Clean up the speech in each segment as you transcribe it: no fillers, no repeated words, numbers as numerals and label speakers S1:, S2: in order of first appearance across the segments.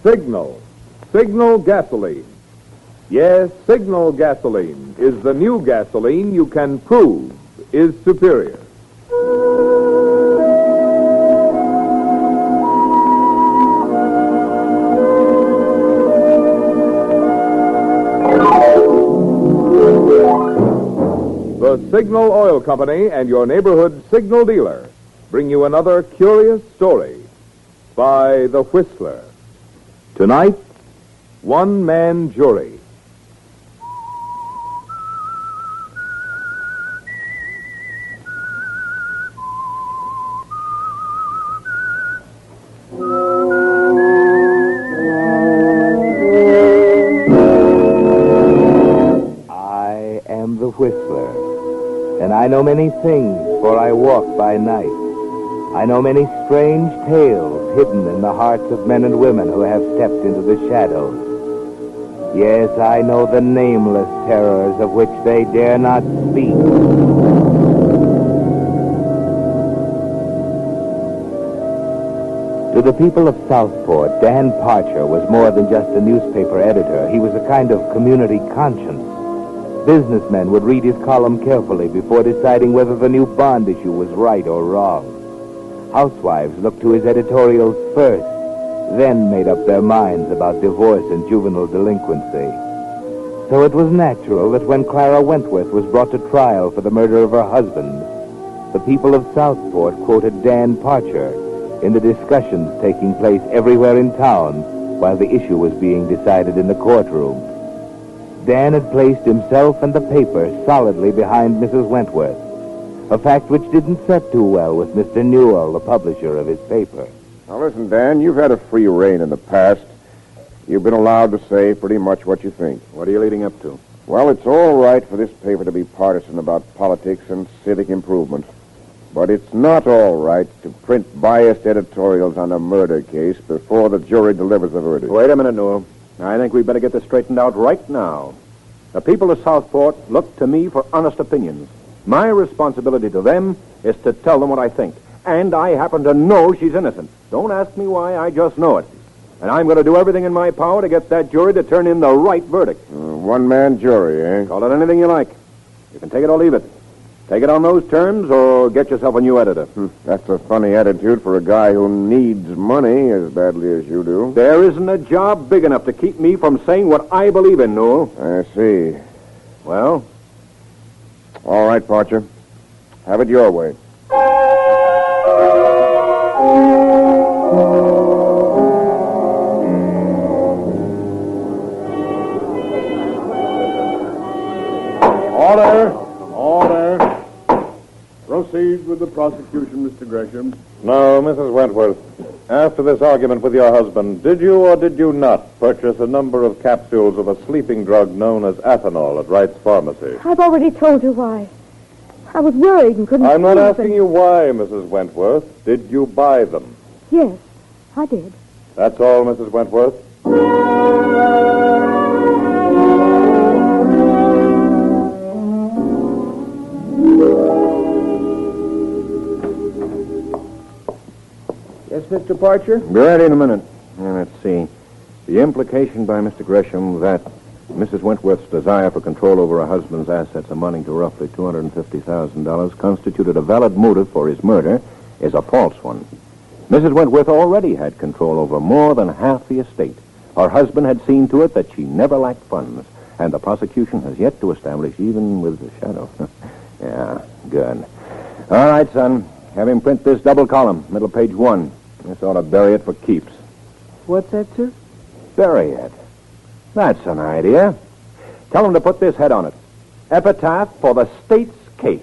S1: Signal. Signal gasoline. Yes, Signal gasoline is the new gasoline you can prove is superior. The Signal Oil Company and your neighborhood Signal dealer bring you another curious story by The Whistler. Tonight, one-man jury.
S2: I am The Whistler, and I know many things, for I walk by night. I know many strange tales hidden in the hearts of men and women who have stepped into the shadows. Yes, I know the nameless terrors of which they dare not speak. To the people of Southport, Dan Parcher was more than just a newspaper editor. He was a kind of community conscience. Businessmen would read his column carefully before deciding whether the new bond issue was right or wrong. Housewives looked to his editorials first, then made up their minds about divorce and juvenile delinquency. So it was natural that when Clara Wentworth was brought to trial for the murder of her husband, the people of Southport quoted Dan Parcher in the discussions taking place everywhere in town while the issue was being decided in the courtroom. Dan had placed himself and the paper solidly behind Mrs. Wentworth, a fact which didn't set too well with Mr. Newell, the publisher of his paper.
S3: Now, listen, Dan, you've had a free rein in the past. You've been allowed to say pretty much what you think.
S4: What are you leading up to?
S3: Well, it's all right for this paper to be partisan about politics and civic improvement. But it's not all right to print biased editorials on a murder case before the jury delivers the verdict.
S4: Wait a minute, Newell. I think we'd better get this straightened out right now. The people of Southport look to me for honest opinions. My responsibility to them is to tell them what I think. And I happen to know she's innocent. Don't ask me why, I just know it. And I'm going to do everything in my power to get that jury to turn in the right verdict.
S3: One-man jury, eh?
S4: Call it anything you like. You can take it or leave it. Take it on those terms or get yourself a new editor.
S3: That's a funny attitude for a guy who needs money as badly as you do.
S4: There isn't a job big enough to keep me from saying what I believe in, Newell.
S3: I see.
S4: Well?
S3: All right, Parcher. Have it your way.
S5: Order. Proceed with the prosecution, Mr. Gresham.
S6: Now, Mrs. Wentworth, after this argument with your husband, did you or did you not purchase a number of capsules of a sleeping drug known as Athanol at Wright's Pharmacy?
S7: I've already told you why. I was worried and couldn't
S6: I'm not
S7: sleep,
S6: asking you why, Mrs. Wentworth. Did you buy them?
S7: Yes, I did.
S6: That's all, Mrs. Wentworth?
S4: Yes, Mr. Parcher?
S3: Be ready in a minute.
S4: Let's see. The implication by Mr. Gresham that Mrs. Wentworth's desire for control over her husband's assets amounting to roughly $250,000 constituted a valid motive for his murder is a false one. Mrs. Wentworth already had control over more than half the estate. Her husband had seen to it that she never lacked funds, and the prosecution has yet to establish even with the shadow. Yeah, good. All right, son. Have him print this double column, middle page 1. This ought to bury it for keeps.
S2: What's that, sir?
S4: Bury it. That's an idea. Tell him to put this head on it. Epitaph for the state's case.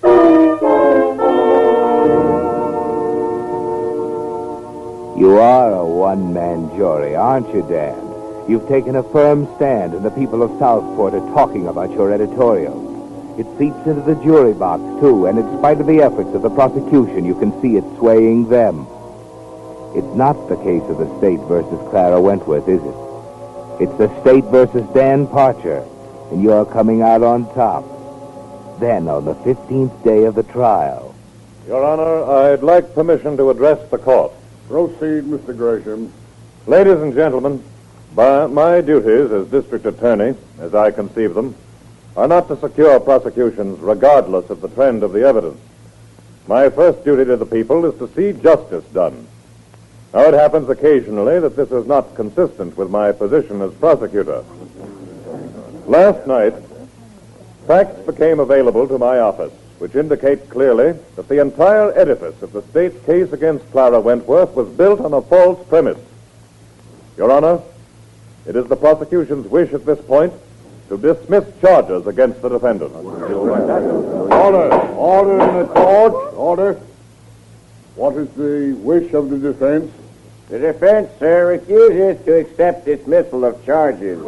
S2: You are a one-man jury, aren't you, Dan? You've taken a firm stand, and the people of Southport are talking about your editorials. It seeps into the jury box, too, and in spite of the efforts of the prosecution, you can see it swaying them. It's not the case of the state versus Clara Wentworth, is it? It's the state versus Dan Parcher, and you're coming out on top. Then, on the 15th day of the trial...
S6: Your Honor, I'd like permission to address the court.
S5: Proceed, Mr. Gresham.
S6: Ladies and gentlemen, my duties as district attorney, as I conceive them, are not to secure prosecutions regardless of the trend of the evidence. My first duty to the people is to see justice done. Now, it happens occasionally that this is not consistent with my position as prosecutor. Last night, facts became available to my office which indicate clearly that the entire edifice of the state's case against Clara Wentworth was built on a false premise. Your Honor, it is the prosecution's wish at this point to dismiss charges against the defendant.
S5: Order! Order in the court! Order! What is the wish of the defense?
S3: The defense, sir, refuses to accept dismissal of charges.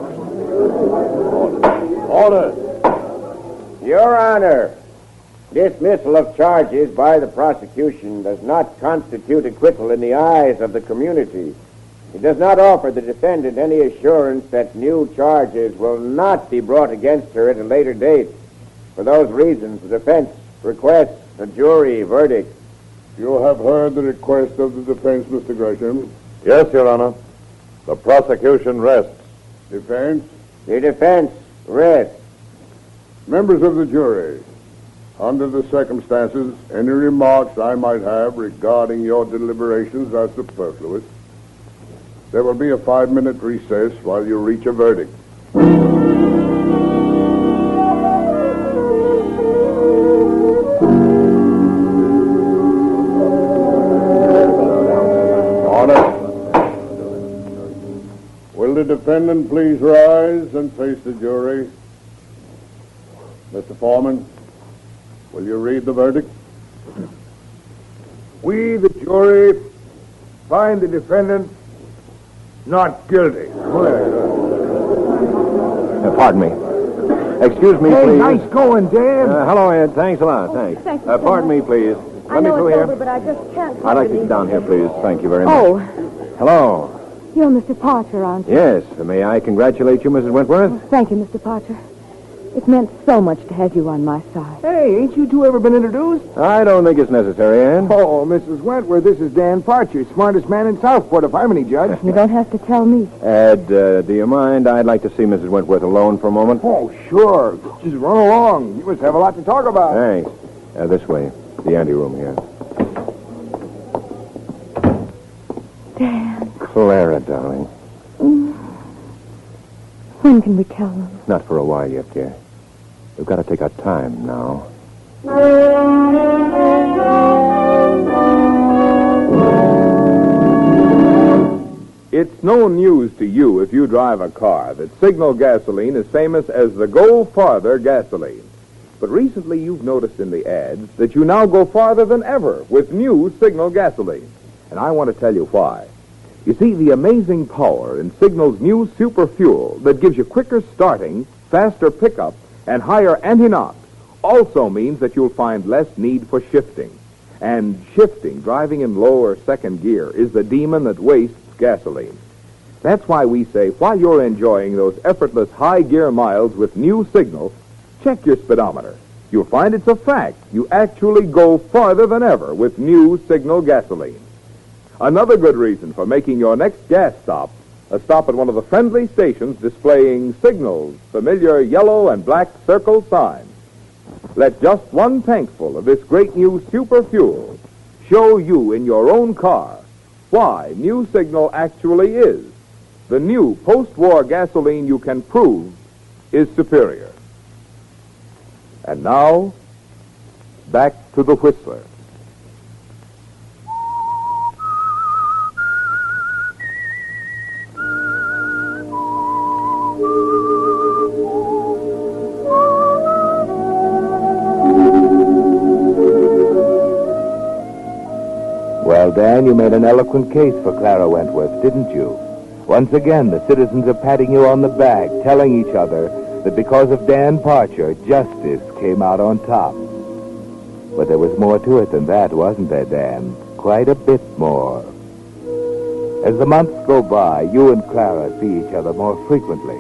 S5: Order!
S3: Your Honor, dismissal of charges by the prosecution does not constitute acquittal in the eyes of the community. It does not offer the defendant any assurance that new charges will not be brought against her at a later date. For those reasons, the defense requests a jury verdict.
S5: You have heard the request of the defense, Mr. Gresham.
S6: Yes, Your Honor. The prosecution rests.
S5: Defense?
S3: The defense rests.
S5: Members of the jury, under the circumstances, any remarks I might have regarding your deliberations are superfluous. There will be a 5-minute recess while you reach a verdict. Order. Will the defendant please rise and face the jury? Mr. Foreman, will you read the verdict?
S8: We, the jury, find the defendant not guilty.
S4: Pardon me. Excuse me,
S8: Hey,
S4: please.
S8: nice going, Dan.
S4: Hello, Ed. Thanks a lot. Thanks.
S7: Thank you so
S4: Pardon
S7: much.
S4: me, please.
S7: I
S4: Let me
S7: know
S4: through
S7: it's
S4: here.
S7: over, but I just can't.
S4: I'd like to sit down here, please. Thank you very much.
S7: Oh,
S4: Hello.
S7: you're Mr. Parcher, aren't you?
S4: Yes. May I congratulate you, Mrs. Wentworth?
S7: Thank you, Mr. Parcher. It meant so much to have you on my side.
S8: Hey, ain't you two ever been introduced?
S4: I don't think it's necessary, Ann.
S8: Oh, Mrs. Wentworth, this is Dan Parcher, smartest man in Southport, if I'm any judge.
S7: You don't have to tell me.
S4: Ed, do you mind? I'd like to see Mrs. Wentworth alone for a moment.
S8: Oh, sure. Just run along. You must have a lot to talk about.
S4: Thanks. This way. The anteroom here.
S7: Dan,
S4: Clara, darling.
S7: when can we tell them?
S4: Not for a while yet, dear. We've got to take our time now.
S1: It's no news to you if you drive a car that Signal gasoline is famous as the Go Farther gasoline. But recently you've noticed in the ads that you now go farther than ever with new Signal gasoline. And I want to tell you why. You see, the amazing power in Signal's new Super Fuel that gives you quicker starting, faster pickup, and higher anti-knock also means that you'll find less need for shifting. And shifting, driving in low or second gear, is the demon that wastes gasoline. That's why we say, while you're enjoying those effortless high gear miles with new Signal, check your speedometer. You'll find it's a fact. You actually go farther than ever with new Signal gasoline. Another good reason for making your next gas stop a stop at one of the friendly stations displaying Signal's familiar yellow and black circle sign. Let just one tankful of this great new Super Fuel show you in your own car why new Signal actually is the new post-war gasoline you can prove is superior. And now, back to the Whistler.
S2: Well, Dan, you made an eloquent case for Clara Wentworth, didn't you? Once again, the citizens are patting you on the back, telling each other that because of Dan Parcher, justice came out on top. But there was more to it than that, wasn't there, Dan? Quite a bit more. As the months go by, you and Clara see each other more frequently.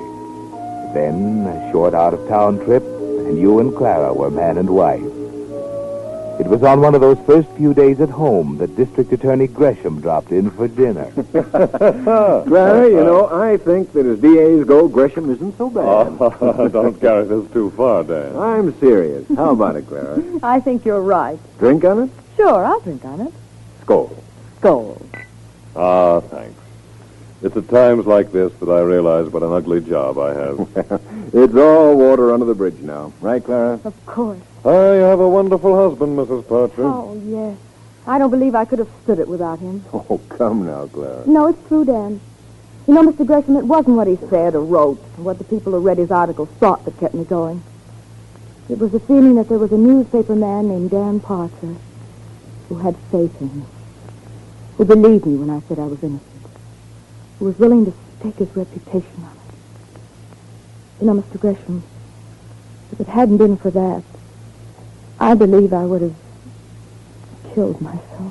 S2: Then, a short out-of-town trip, and you and Clara were man and wife. It was on one of those first few days at home that District Attorney Gresham dropped in for dinner.
S4: Clara, you know, I think that as DAs go, Gresham isn't so bad.
S6: Oh, don't carry this too far, Dan.
S4: I'm serious. How about it, Clara?
S7: I think you're right.
S4: Drink on it?
S7: Sure, I'll drink on it.
S6: Skull.
S7: Gold.
S6: Ah, thanks. It's at times like this that I realize what an ugly job I have.
S4: It's all water under the bridge now. Right, Clara?
S7: Of course.
S6: I have a wonderful husband, Mrs. Parcher.
S7: Oh, yes. I don't believe I could have stood it without him.
S4: Oh, come now, Clara.
S7: No, it's true, Dan. You know, Mr. Gresham, it wasn't what he said or wrote or what the people who read his articles thought that kept me going. It was the feeling that there was a newspaper man named Dan Parcher who had faith in me, who believed me when I said I was innocent, who was willing to stake his reputation on it. You know, Mr. Gresham, if it hadn't been for that, I believe I would have killed myself.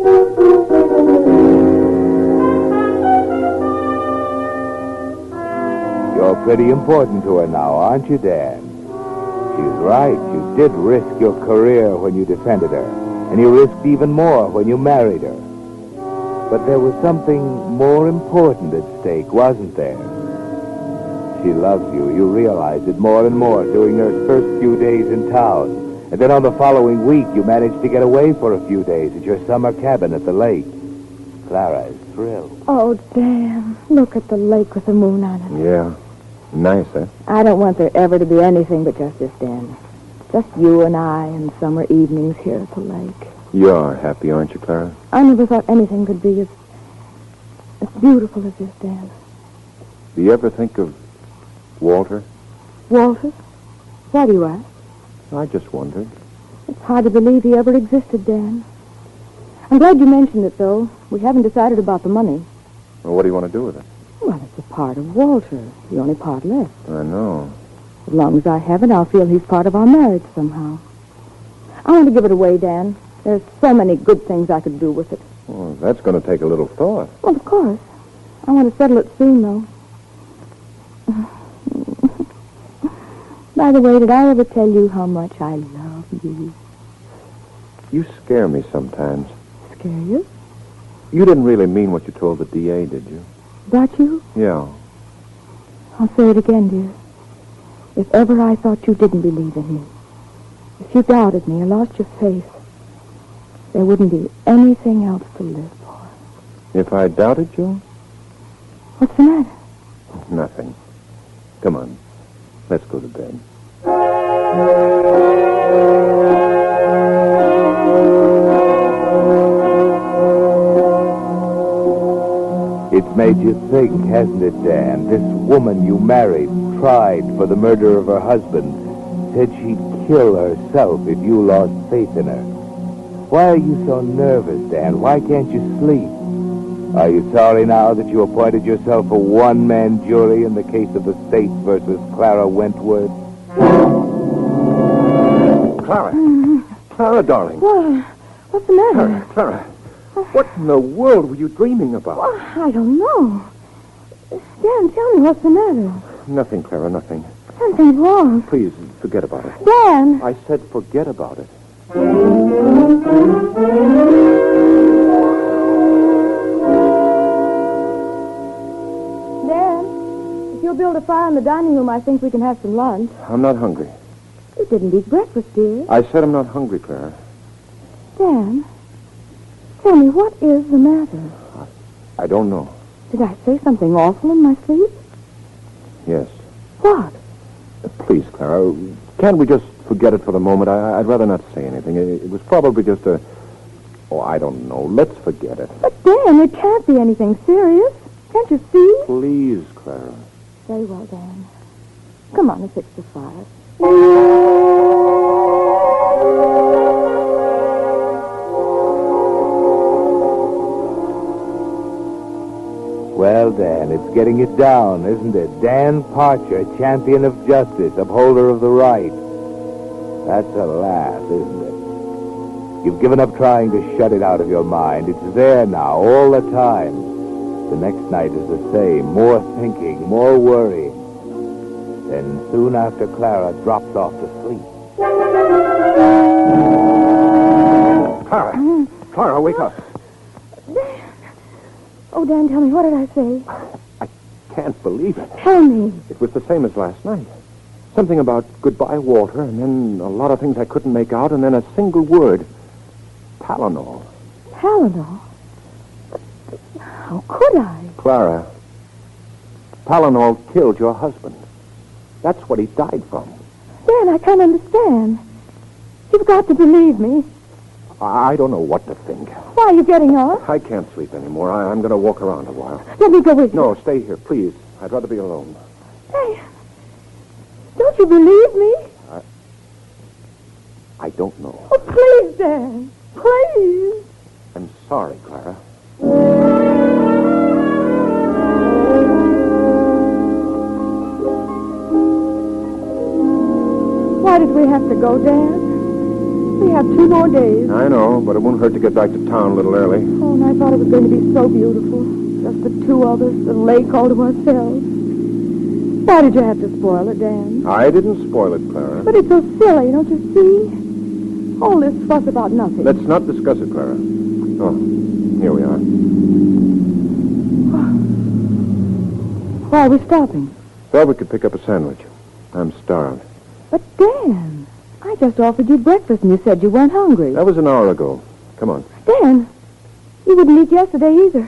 S2: You're pretty important to her now, aren't you, Dan? She's right. You did risk your career when you defended her, and you risked even more when you married her. But there was something more important at stake, wasn't there? She loves you. You realize it more and more during those first few days in town. And then on the following week, you managed to get away for a few days at your summer cabin at the lake. Clara is thrilled.
S7: Oh, Dan, look at the lake with the moon on it.
S4: Yeah. Nice, eh?
S7: I don't want there ever to be anything but just this, Dan. Just you and I and summer evenings here at the lake.
S4: You are happy, aren't you, Clara?
S7: I never thought anything could be as beautiful as this, Dan.
S4: Do you ever think of Walter?
S7: Walter? Why do you ask?
S4: I just wondered.
S7: It's hard to believe he ever existed, Dan. I'm glad you mentioned it, though. We haven't decided about the money.
S4: Well, what do you want to do with it?
S7: Well, it's a part of Walter. The only part left.
S4: I know.
S7: As long as I have it, I'll feel he's part of our marriage somehow. I want to give it away, Dan. There's so many good things I could do with it.
S4: Well, that's going to take a little thought.
S7: Well, of course. I want to settle it soon, though. By the way, did I ever tell you how much I love you?
S4: You scare me sometimes.
S7: Scare you?
S4: You didn't really mean what you told the DA, did you?
S7: About you?
S4: Yeah.
S7: I'll say it again, dear. If ever I thought you didn't believe in me, if you doubted me or lost your faith, there wouldn't be anything else to live for.
S4: If I doubted you?
S7: What's the matter?
S4: Nothing. Come on. Let's go to bed.
S2: It's made you think, hasn't it, Dan? This woman you married, tried for the murder of her husband, said she'd kill herself if you lost faith in her. Why are you so nervous, Dan? Why can't you sleep? Are you sorry now that you appointed yourself a one-man jury in the case of the state versus Clara Wentworth?
S4: Clara. Clara, darling.
S7: What? What's the matter?
S4: Clara. What in the world were you dreaming about?
S7: Well, I don't know. Dan, tell me what's the matter.
S4: Nothing, Clara, nothing.
S7: Something's wrong.
S4: Please, forget about it.
S7: Dan!
S4: I said forget about it.
S7: Dan, if you'll build a fire in the dining room, I think we can have some lunch.
S4: I'm not hungry.
S7: You didn't eat breakfast, dear.
S4: I said I'm not hungry, Clara.
S7: Dan, tell me, what is the matter?
S4: I don't know.
S7: Did I say something awful in my sleep?
S4: Yes.
S7: What?
S4: Please, Clara, can't we just forget it for the moment? I'd rather not say anything. It was probably just a... Oh, I don't know. Let's forget it.
S7: But, Dan, it can't be anything serious. Can't you see?
S4: Please, Clara.
S7: Very well, Dan. Come on and fix the fire.
S2: Well, Dan, it's getting it down, isn't it? Dan Parcher, champion of justice, upholder of the right. That's a laugh, isn't it? You've given up trying to shut it out of your mind. It's there now, all the time. The next night is the same. More thinking, more worrying. Then soon after Clara drops off to sleep.
S4: Clara. Clara, wake up.
S7: Dan. Oh, Dan, tell me, what did I say?
S4: I can't believe it.
S7: Tell me.
S4: It was the same as last night. Something about goodbye, Walter, and then a lot of things I couldn't make out, and then a single word. Tylenol.
S7: Tylenol? How could I?
S4: Clara, Tylenol killed your husband. That's what he died from.
S7: Dan, I can't understand. You've got to believe me.
S4: I don't know what to think.
S7: Why are you getting up?
S4: I can't sleep anymore. I'm going to walk around a while.
S7: Let me go with you.
S4: No, stay here, please. I'd rather be alone.
S7: Dan, don't you believe me?
S4: I don't know.
S7: Oh, please, Dan. Please.
S4: I'm sorry, Clara.
S7: Why did we have to go, Dan? We have 2 more days.
S4: I know, but it won't hurt to get back to town a little early.
S7: Oh, and I thought it was going to be so beautiful. Just the 2 of us, the lake all to ourselves. Why did you have to spoil it, Dan?
S4: I didn't spoil it, Clara.
S7: But it's so silly, don't you see? All this fuss about nothing.
S4: Let's not discuss it, Clara. Oh, here we are.
S7: Why are we stopping?
S4: Thought we could pick up a sandwich. I'm starved.
S7: But, Dan, I just offered you breakfast and you said you weren't hungry.
S4: That was an hour ago. Come on.
S7: Dan, you wouldn't eat yesterday either.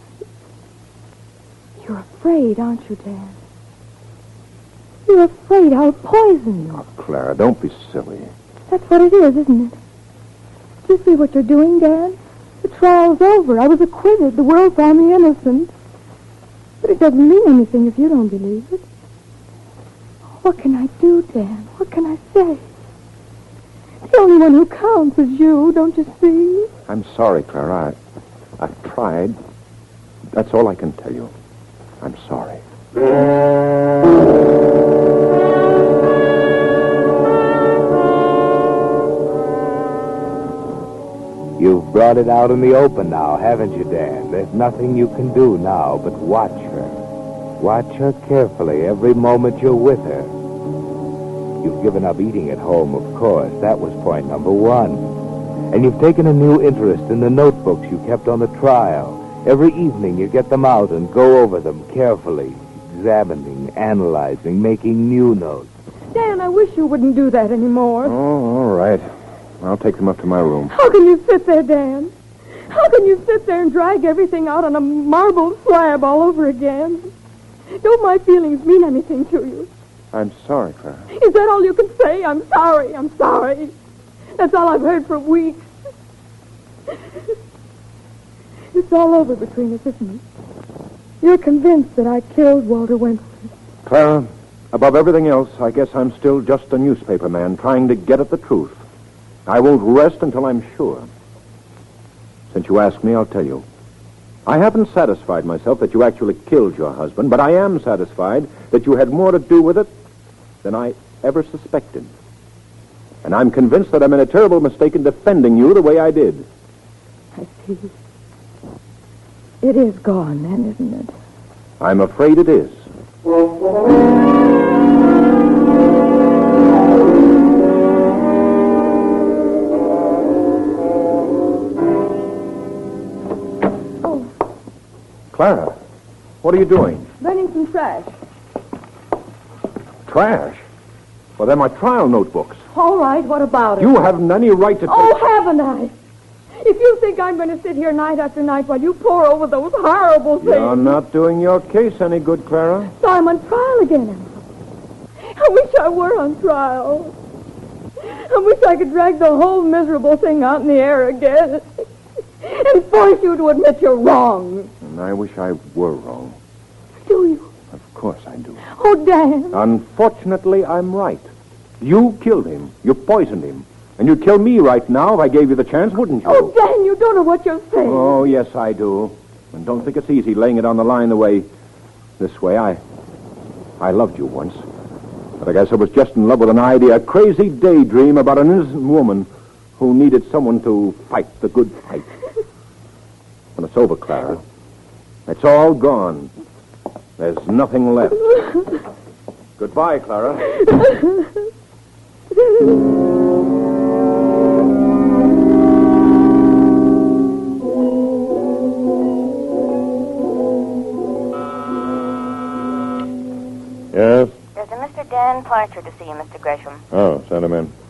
S7: You're afraid, aren't you, Dan? You're afraid I'll poison you.
S4: Oh, Clara, don't be silly.
S7: That's what it is, isn't it? Do you see what you're doing, Dan? The trial's over. I was acquitted. The world found me innocent. But it doesn't mean anything if you don't believe it. What can I do, Dan? What can I say? The only one who counts is you, don't you see?
S4: I'm sorry, Clara. I've tried. That's all I can tell you. I'm sorry.
S2: You've brought it out in the open now, haven't you, Dan? There's nothing you can do now but watch her. Watch her carefully every moment you're with her. You've given up eating at home, of course. That was point number 1. And you've taken a new interest in the notebooks you kept on the trial. Every evening you get them out and go over them carefully, examining, analyzing, making new notes.
S7: Dan, I wish you wouldn't do that anymore.
S4: Oh, all right. I'll take them up to my room.
S7: How can you sit there, Dan? How can you sit there and drag everything out on a marble slab all over again? Don't my feelings mean anything to you?
S4: I'm sorry, Clara.
S7: Is that all you can say? I'm sorry. I'm sorry. That's all I've heard for weeks. It's all over between us, isn't it? You're convinced that I killed Walter Wentworth.
S4: Clara, above everything else, I guess I'm still just a newspaper man trying to get at the truth. I won't rest until I'm sure. Since you asked me, I'll tell you. I haven't satisfied myself that you actually killed your husband, but I am satisfied that you had more to do with it than I ever suspected. And I'm convinced that I made a terrible mistake in defending you the way I did.
S7: I see. It is gone, then, isn't it?
S4: I'm afraid it is. Clara, what are you doing?
S7: Burning some trash.
S4: Trash? Well, they're my trial notebooks.
S7: All right, what about it?
S4: You haven't any right to...
S7: Oh, haven't I? If you think I'm going to sit here night after night while you pore over those horrible things...
S4: You're not doing your case any good, Clara.
S7: So I'm on trial again. I wish I were on trial. I wish I could drag the whole miserable thing out in the air again. And force you to admit you're wrong.
S4: And I wish I were wrong.
S7: Do you?
S4: Of course I do.
S7: Oh, Dan.
S4: Unfortunately, I'm right. You killed him. You poisoned him. And you'd kill me right now if I gave you the chance, wouldn't you?
S7: Oh, Dan, you don't know what you're saying.
S4: Oh, yes, I do. And don't think it's easy laying it on the line this way. I loved you once. But I guess I was just in love with an idea, a crazy daydream about an innocent woman who needed someone to fight the good fight. And it's over, Clara. It's all gone. There's nothing left. Goodbye, Clara.
S6: Yes?
S9: There's a Mr. Dan Parcher to see you, Mr. Gresham.
S6: Oh, send him in.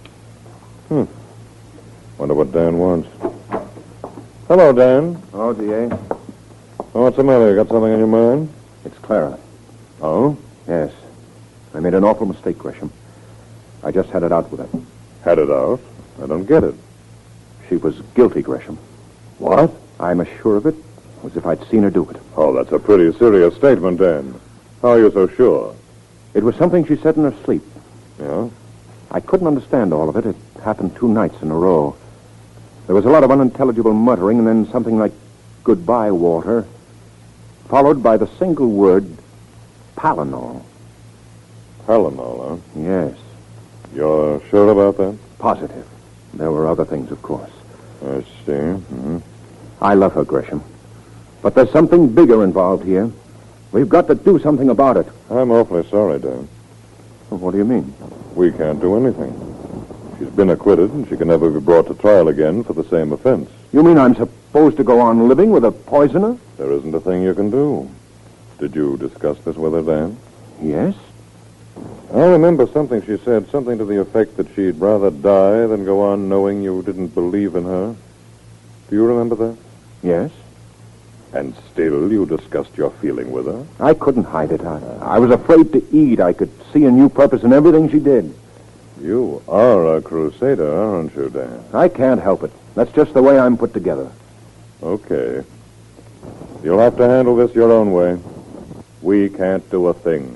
S6: Wonder what Dan wants. Hello, Dan.
S4: Oh, D.A.?
S6: What's the matter? You got something on your mind?
S4: It's Clara.
S6: Oh?
S4: Yes. I made an awful mistake, Gresham. I just had it out with her.
S6: Had it out? I don't get it.
S4: She was guilty, Gresham.
S6: What?
S4: I'm as sure of it as if I'd seen her do it.
S6: Oh, that's a pretty serious statement, Dan. How are you so sure?
S4: It was something she said in her sleep.
S6: Yeah?
S4: I couldn't understand all of it. It happened 2 nights in a row. There was a lot of unintelligible muttering, and then something like, "Goodbye, Walter," followed by the single word, Palinol.
S6: Palinol, huh?
S4: Yes,
S6: You're sure about that?
S4: positive. There were other things, of course.
S6: I see. Mm-hmm.
S4: I love her, Gresham. But there's something bigger involved here. We've got to do something about it.
S6: I'm awfully sorry, Dan.
S4: What do you mean?
S6: We can't do anything. She's been acquitted, and she can never be brought to trial again for the same offense.
S4: You mean I'm supposed to go on living with a poisoner?
S6: There isn't a thing you can do. Did you discuss this with her, Dan?
S4: Yes.
S6: I remember something she said, something to the effect that she'd rather die than go on knowing you didn't believe in her. Do you remember that?
S4: Yes.
S6: And still you discussed your feeling with her?
S4: I couldn't hide it. I was afraid to eat. I could see a new purpose in everything she did.
S6: You are a crusader, aren't you, Dan?
S4: I can't help it. That's just the way I'm put together.
S6: Okay. You'll have to handle this your own way. We can't do a thing.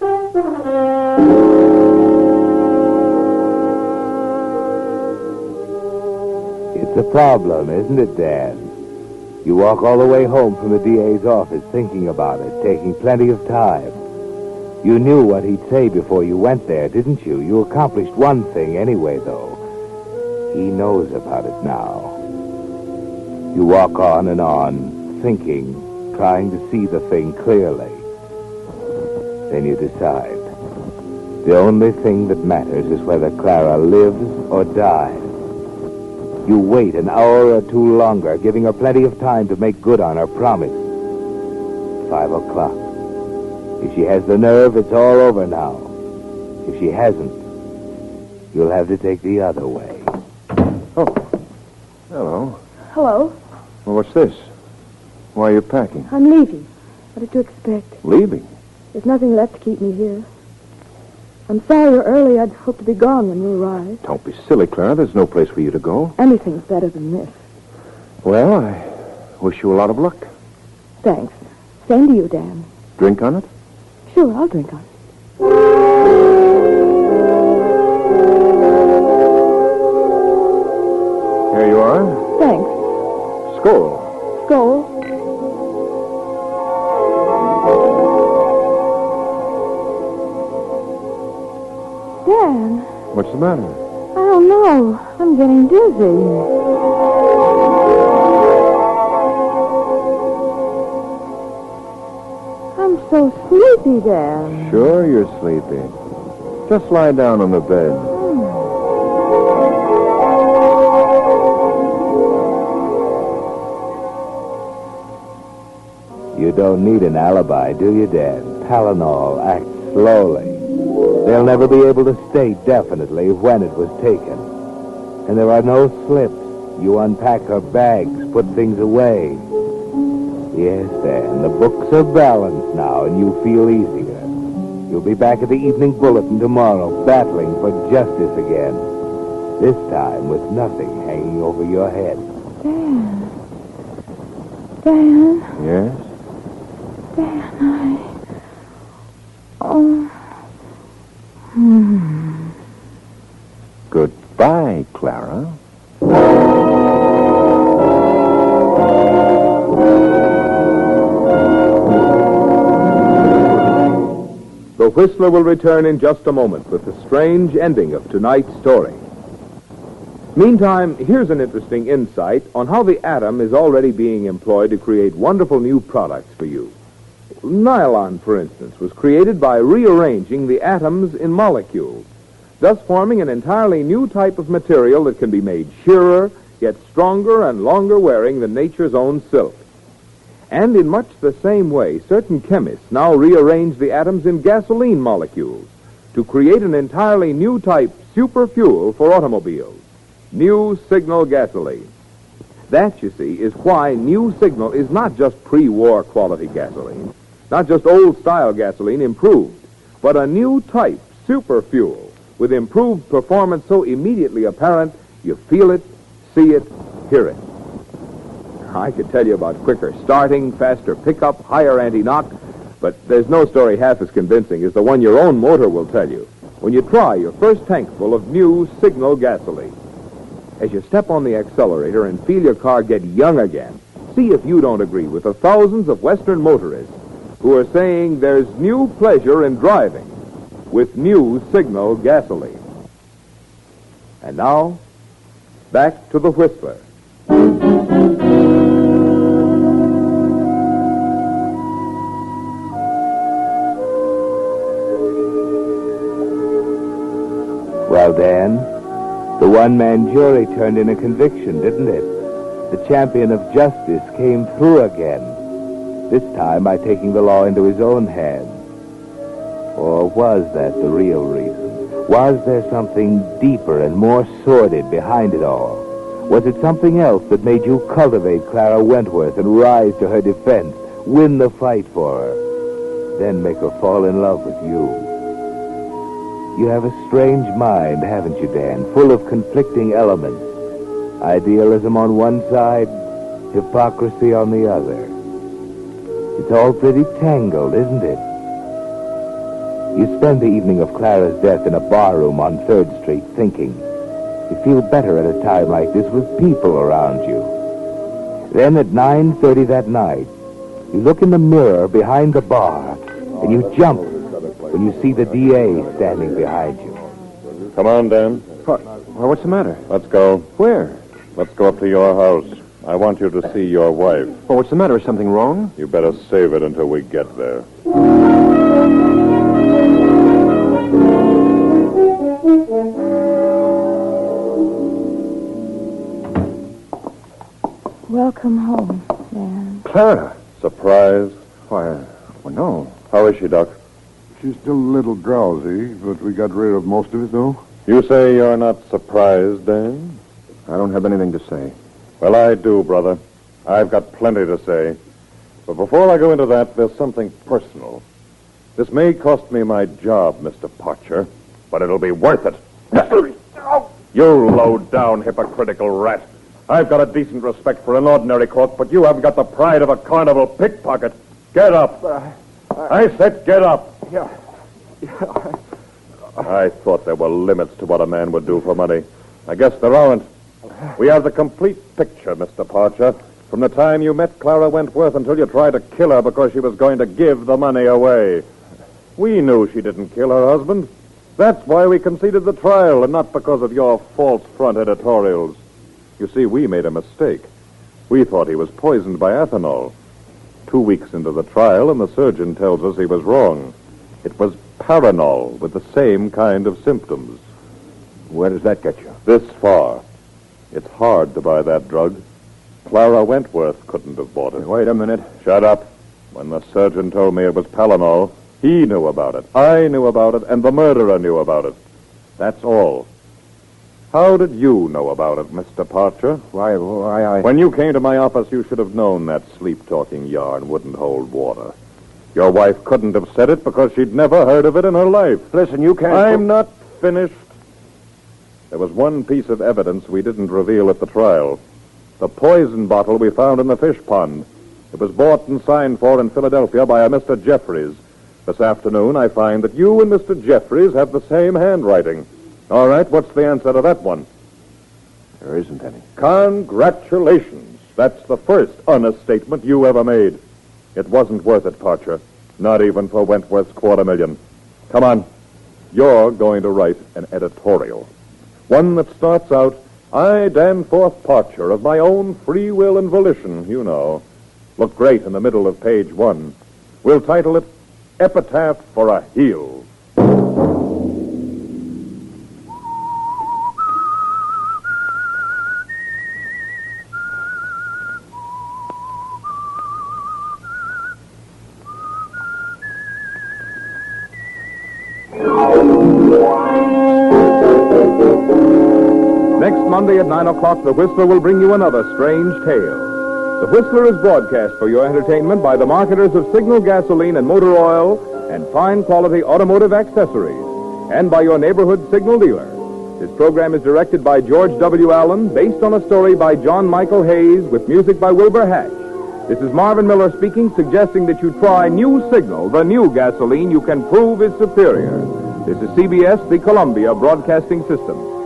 S2: It's a problem, isn't it, Dan? You walk all the way home from the DA's office thinking about it, taking plenty of time. You knew what he'd say before you went there, didn't you? You accomplished one thing anyway, though. He knows about it now. You walk on and on, thinking, trying to see the thing clearly. Then you decide. The only thing that matters is whether Clara lives or dies. You wait an hour or two longer, giving her plenty of time to make good on her promise. 5 o'clock. If she has the nerve, it's all over now. If she hasn't, you'll have to take the other way.
S4: Oh. Hello.
S7: Hello.
S4: Well, what's this? Why are you packing?
S7: I'm leaving. What did you expect?
S4: Leaving?
S7: There's nothing left to keep me here. I'm sorry you're early. I'd hoped to be gone when you arrived.
S4: Don't be silly, Clara. There's no place for you to go.
S7: Anything's better than this.
S4: Well, I wish you a lot of luck.
S7: Thanks. Same to you, Dan.
S4: Drink on it?
S7: Sure, I'll drink on it.
S4: Here you are.
S7: Thanks.
S4: Skål.
S7: Skål. Dan,
S4: What's the matter?
S7: I don't know. I'm getting dizzy. I'm so sleepy, Dan.
S4: Sure you're sleepy. Just lie down on the bed.
S2: You don't need an alibi, do you, Dan? Palinol acts slowly. They'll never be able to state definitely when it was taken. And there are no slips. You unpack her bags, put things away. Yes, Dan, the books are balanced now, and you feel easier. You'll be back at the Evening Bulletin tomorrow, battling for justice again. This time with nothing hanging over your head.
S7: Dan. Dan.
S4: Yes?
S7: Dan, Oh.
S4: Goodbye, Clara.
S1: The Whistler will return in just a moment with the strange ending of tonight's story. Meantime, here's an interesting insight on how the atom is already being employed to create wonderful new products for you. Nylon, for instance, was created by rearranging the atoms in molecules, thus forming an entirely new type of material that can be made sheerer, yet stronger and longer wearing than nature's own silk. And in much the same way, certain chemists now rearrange the atoms in gasoline molecules to create an entirely new type superfuel for automobiles, New Signal gasoline. That, you see, is why New Signal is not just pre-war quality gasoline, not just old-style gasoline improved, but a new type superfuel with improved performance so immediately apparent you feel it, see it, hear it. I could tell you about quicker starting, faster pickup, higher anti-knock, but there's no story half as convincing as the one your own motor will tell you when you try your first tankful of New Signal gasoline. As you step on the accelerator and feel your car get young again, see if you don't agree with the thousands of Western motorists who are saying there's new pleasure in driving with New Signal gasoline. And now, back to the Whistler.
S2: Well, Dan, the one-man jury turned in a conviction, didn't it? The champion of justice came through again, this time by taking the law into his own hands. Or was that the real reason? Was there something deeper and more sordid behind it all? Was it something else that made you cultivate Clara Wentworth and rise to her defense, win the fight for her, then make her fall in love with you? You have a strange mind, haven't you, Dan, full of conflicting elements. Idealism on one side, hypocrisy on the other. It's all pretty tangled, isn't it? You spend the evening of Clara's death in a barroom on 3rd Street thinking. You feel better at a time like this with people around you. Then at 9:30 that night, you look in the mirror behind the bar, and you jump when you see the DA standing behind you.
S6: Come on, Dan.
S4: Well, what's the matter?
S6: Let's go.
S4: Where?
S6: Let's go up to your house. I want you to see your wife.
S4: Well, what's the matter? Is something wrong?
S6: You better save it until we get there.
S7: Welcome home, Dan.
S4: Clara.
S6: Surprise?
S4: Why, well, no.
S6: How is she, Doc?
S5: She's still a little drowsy, but we got rid of most of it, though.
S6: You say you're not surprised, Dan?
S4: I don't have anything to say.
S6: Well, I do, brother. I've got plenty to say. But before I go into that, there's something personal. This may cost me my job, Mr. Parcher, but it'll be worth it. You low-down, hypocritical rat. I've got a decent respect for an ordinary court, but you haven't got the pride of a carnival pickpocket. Get up. I said get up.
S4: Yeah.
S6: I thought there were limits to what a man would do for money. I guess there aren't. We have the complete picture, Mr. Parcher, from the time you met Clara Wentworth until you tried to kill her because she was going to give the money away. We knew she didn't kill her husband. That's why we conceded the trial, and not because of your false front editorials. You see, we made a mistake. We thought he was poisoned by ethanol. 2 weeks into the trial, and the surgeon tells us he was wrong. It was Paranol with the same kind of symptoms.
S4: Where does that get you?
S6: This far. It's hard to buy that drug. Clara Wentworth couldn't have bought it.
S4: Wait a minute.
S6: Shut up. When the surgeon told me it was Paranol, he knew about it, I knew about it, and the murderer knew about it. That's all. How did you know about it, Mr. Parcher?
S4: Why,
S6: When you came to my office, you should have known that sleep-talking yarn wouldn't hold water. Your wife couldn't have said it because she'd never heard of it in her life.
S4: Listen, you can't...
S6: I'm not finished. There was one piece of evidence we didn't reveal at the trial. The poison bottle we found in the fish pond. It was bought and signed for in Philadelphia by a Mr. Jeffries. This afternoon, I find that you and Mr. Jeffries have the same handwriting. All right, what's the answer to that one?
S4: There isn't any.
S6: Congratulations. That's the first honest statement you ever made. It wasn't worth it, Parcher. Not even for Wentworth's $250,000. Come on. You're going to write an editorial. One that starts out, I, Danforth Parcher, of my own free will and volition, you know. Look great in the middle of page 1. We'll title it Epitaph for a Heel.
S1: Next Monday at 9 o'clock, The Whistler will bring you another strange tale. The Whistler is broadcast for your entertainment by the marketers of Signal gasoline and motor oil and fine quality automotive accessories, and by your neighborhood Signal dealer. This program is directed by George W. Allen, based on a story by John Michael Hayes, with music by Wilbur Hatch. This is Marvin Miller speaking, suggesting that you try New Signal, the new gasoline you can prove is superior. This is CBS, the Columbia Broadcasting System.